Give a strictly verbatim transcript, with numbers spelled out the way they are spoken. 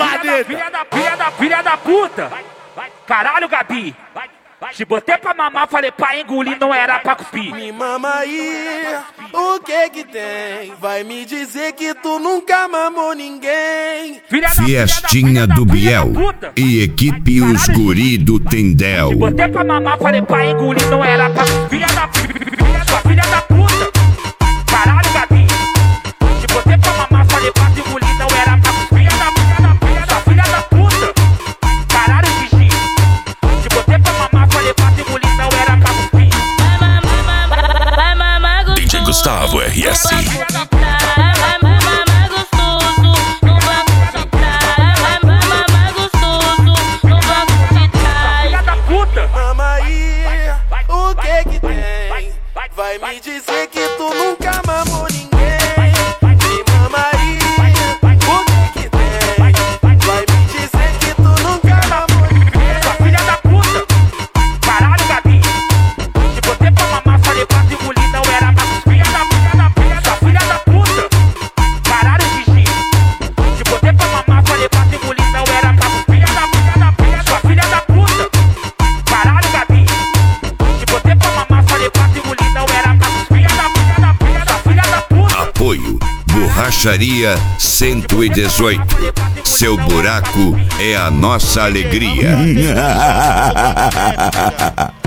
planeta. Filha da, filha da, filha da puta. Caralho, Gabi. Te botei pra mamar, falei pra engolir, não era pra cuspir. Me mama aí, o que que tem? Vai me dizer que tu nunca mamou ninguém. Filha da, Fiestinha filha da, do filha da Biel puta. e equipe Os Guri do Tendel. Te botei pra mamar, falei pra engolir, não era pra cuspir. Filha da, filha da, filha da puta. Caralho, Gabi. Te botei pra mamar, falei pra engolir, não era pra cuspir. Filha da, filha da, filha da, filha da puta. Caralho, Gigi. Te botei pra mamar, falei pra engolir, não era pra cuspir. Vai mamar gostoso. D J Gustavo R S. Vai mamar gostoso no banco de trás. Vai mamar gostoso no banco de trás. Filha da puta. Mama aí, o que que tem? Vai me dizer que tu nunca mamou ninguém. Me mama aí, o que que tem? Vai me dizer que tu nunca mamou ninguém. Sua filha da puta. Caralho, Gabi. Te botei pra mamar, falei pra engolir, não era pra cuspir. Filha da, filha da, filha da, filha da puta. Caralho, Gigi. Te botei pra mamar, falei pra engolir, não era pra cuspir. Filha da, filha da, filha da, sua filha da puta. Caralho, Gabi. Te botei pra mamar, falei pra engolir, não era pra cuspir. Filha da, filha da, filha da, filha da puta. Apoio Borracharia cento e dezoito. Seu buraco é a nossa alegria.